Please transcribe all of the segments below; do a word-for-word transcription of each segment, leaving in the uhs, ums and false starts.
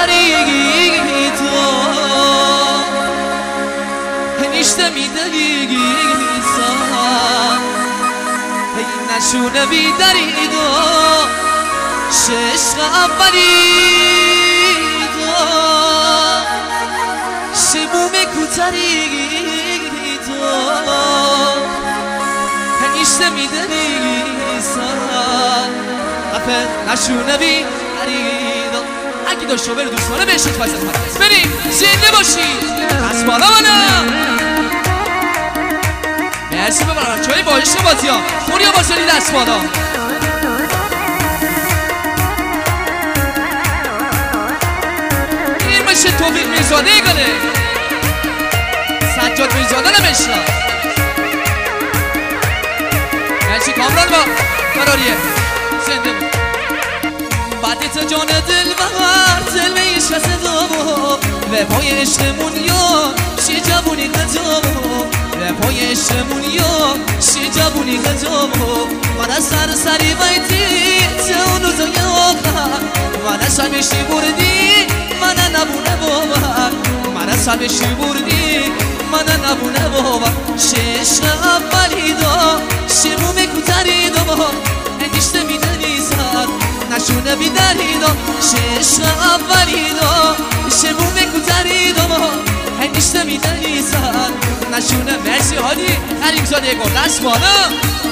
کتری تو هنیشته میدهی سان هی نشونه بیداری دو شش اولی دو شبوم کتری تو هنیشته میدهی سان افر نشونه بیداری اگه داشت رو بره دوستانه بهش اتفاقی پرست بریم زنده باشی از بالا بالا مرسی ببرم چایی با عشق بازی ها خوریا باشدی دست بالا این میشه توفیق میرزاده گله سجاد میرزاده نمیشنا مرسی کامران با فراریه زنده بود بعدت جان دل بغر زلمه عشق صدامو و پای عشقمون یا شی جوونی قدامو و پای عشقمون یا شی جوونی قدامو من از سر سری بایدی تونو زای آخر من از سرمشی بردی من نبونه باور من از سرمشی بردی من نبونه باور شش اولی دا شمو میکوتری دا انگشته میدنی سر نشونه بیداری دا شش اولی دا شمو میکوتری دا انگشته میدنی سر نشونه مرسی حالی حریم زاده گل دست بالا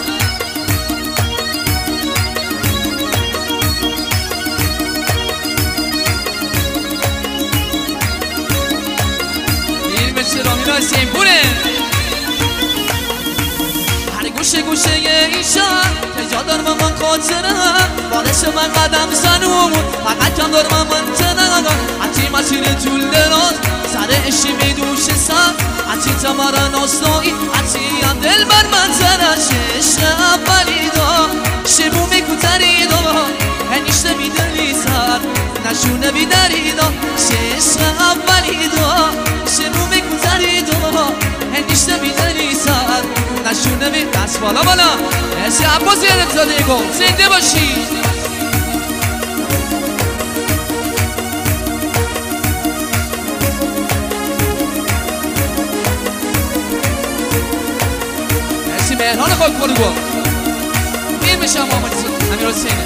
این مثل رامینا سیمپونه هر گوشه گوشه ایشان که جا دارم من خاطرم بالش من قدم زنومون فقط کم دارم من تنم حتی مسیر طول دراز سر اشی میدوش سم حتی تمارا ناسنایی حتی هم دل بر من زنه شش اولی دا شبو میکوتری دا هنیشته میدلی سر نشونه بیدری دا شش اولی دا شبو میکوتری دا هنیشته میدلی سر نشونه می دست بالا بالا مرسی عباس یادت زاده گل زنده باشی مرسی مهران خاک برو گل میر میشم محمد امیر حسینه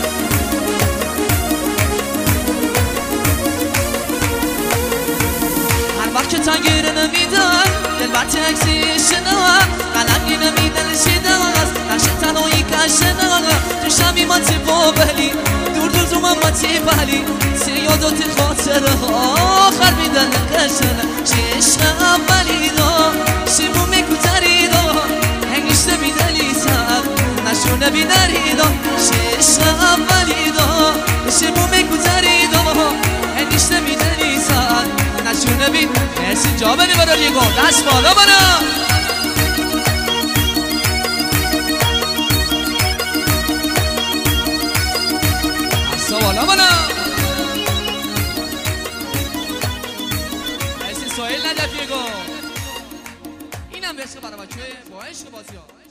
هر وقت که تنگیره نمیدن دل بر تکسی شنم قلنگی نمیدن شیدن نقش تنهایی کشنم تو شمی ما تی بابلی دور دور تو من ما تی بلی سیادات خاطر آخر میدن کشنم شش اولی دا شمو میکوتری دا هنگشته میدلی سر نشونه بیدری دا شش اولی دا شمو میکوتری دا هنگشته میدلی سر نشونه بید مرسی جا بری برای یه گل دست بالا برا دستا بالا برا مرسی سوهیل نجفی گل اینم عشق برای بچه با عشق بازی ها